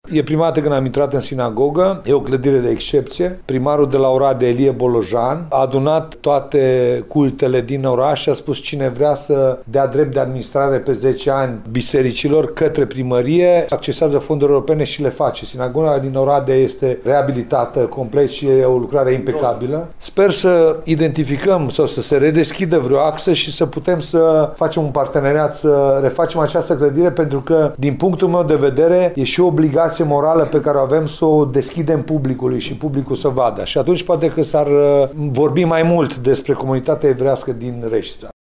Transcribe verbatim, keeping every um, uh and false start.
E prima dată când am intrat în sinagogă, e o clădire de excepție. Primarul de la Oradea, Elie Bolojan, a adunat toate cultele din oraș și a spus cine vrea să dea drept de administrare pe zece ani bisericilor către primărie, accesează fonduri europene și le face. Sinagoga din Oradea este reabilitată complet și e o lucrare impecabilă. Sper să identificăm sau să se redeschidă vreo axă și să putem să facem un parteneriat, să refacem această clădire, pentru că, din punctul meu de vedere, e și o obligație morală pe care o avem să o deschidem publicului și publicul să vadă. Și atunci poate că s-ar vorbi mai mult despre comunitatea evrească din Reșița.